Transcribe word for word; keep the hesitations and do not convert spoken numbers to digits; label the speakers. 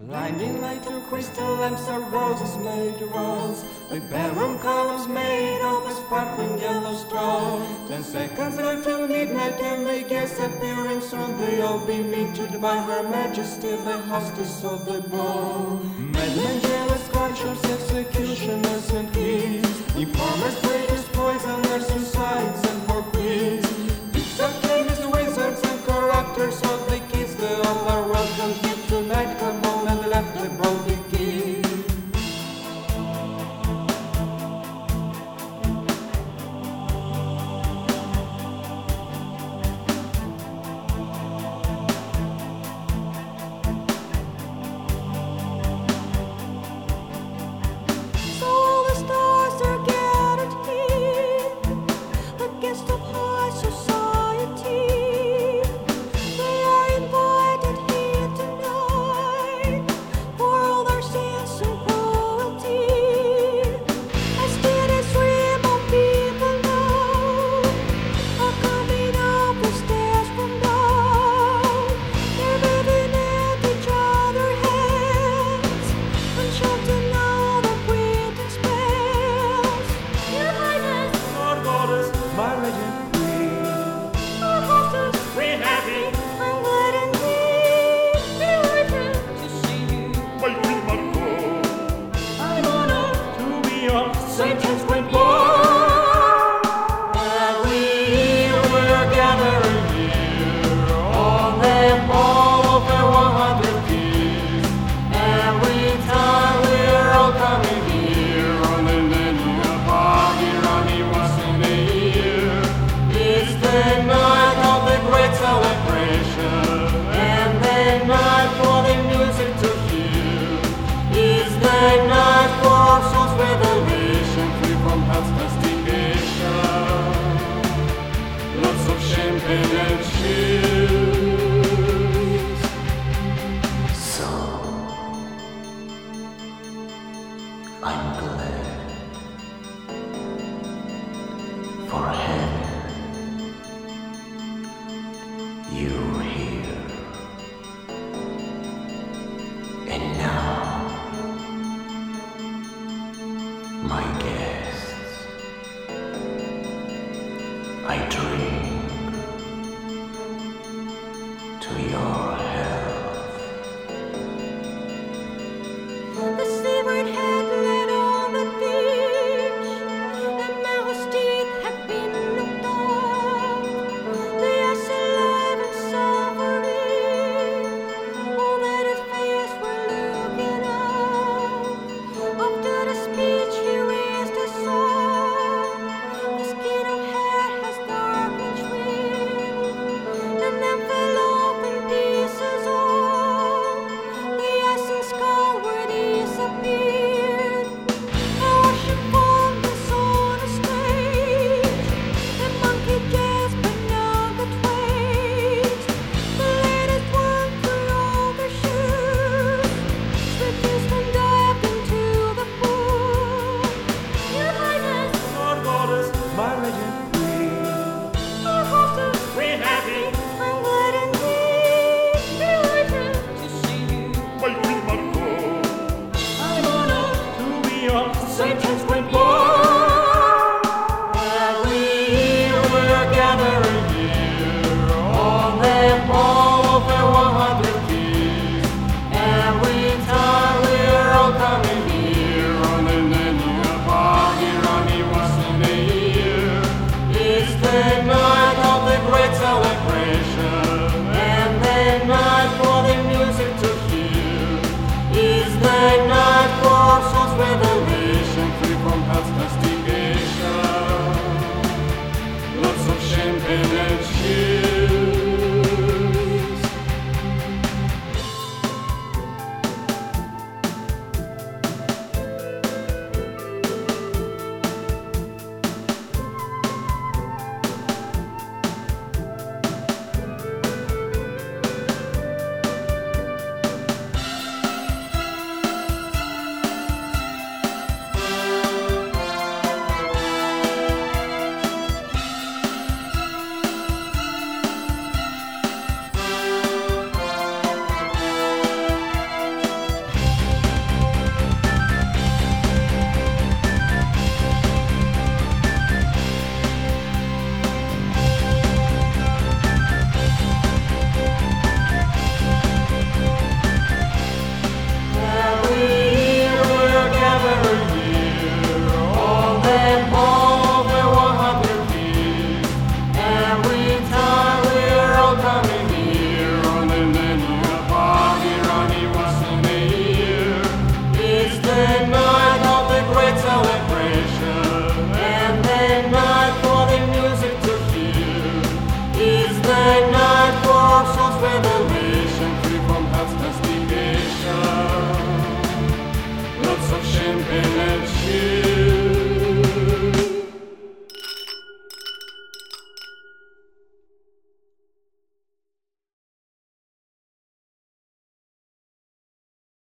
Speaker 1: Blinding light through crystal lamps are roses made to rose. The bedroom columns made of a sparkling yellow straw. Ten seconds there till midnight and they guess appearing soon. They all be meted by Her Majesty, the hostess of the ball. Madmen, jealous cultures, executioners and kings, informers, traitors, poisoners, suicides and for queens. These are chemists, wizards and corrupters of the kids. They all are welcome here tonight. Come on and let the ball begin.
Speaker 2: So all the stars are gathered here against the high society. They are invited here tonight for all their sins and cruelty. As steady stream of people now are coming up the stairs from down. They're waving at each other's hands and shouting out of winter spells. Your Highness,
Speaker 1: Lord Goddess, my regent queen,
Speaker 2: our hostess,
Speaker 3: We're happy,
Speaker 2: I'm glad indeed. Delighted to see you.
Speaker 3: my Queen Margot,
Speaker 2: I'm honored
Speaker 3: to be your
Speaker 2: Satan's great born.
Speaker 1: and we were gathering here on the ball of the one hundred keys. Every time we're all coming here on the linear party, running once in a year. It's the night of the great celebration, and the night for the music to hear. It's the night for our soul's revelation, free from hell's castigation. Lots of champagne and cheers.
Speaker 4: So, I'm glad for heaven you're here. And now, my guests, I drink to your health.
Speaker 2: The